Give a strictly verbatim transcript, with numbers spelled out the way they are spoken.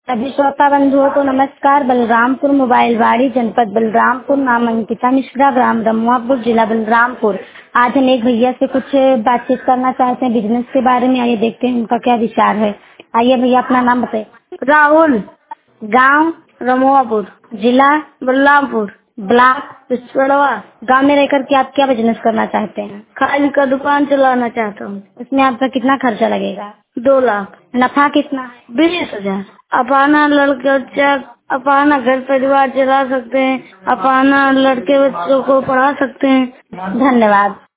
सभी श्रोता बंधुओं को नमस्कार। बलरामपुर मोबाइल वाड़ी, जनपद बलरामपुर, नाम अंकिता मिश्रा, ग्राम रमुआपुर, जिला बलरामपुर। आज हम एक भैया से कुछ बातचीत करना चाहते हैं बिजनेस के बारे में। आइए देखते हैं उनका क्या विचार है। आइए भैया, अपना नाम बताइए। राहुल, गांव रमुआपुर, जिला बलरामपुर, ब्लॉक। पिछड़वा। गांव में रहकर के आप क्या बिजनेस करना चाहते हैं? खाली का दुकान चलाना चाहता हूँ। इसमें आपका कितना खर्चा लगेगा? दो लाख। नफा कितना है? बीस हजार। अपना लड़का अपना घर परिवार चला सकते हैं, अपना लड़के बच्चों को पढ़ा सकते हैं। धन्यवाद।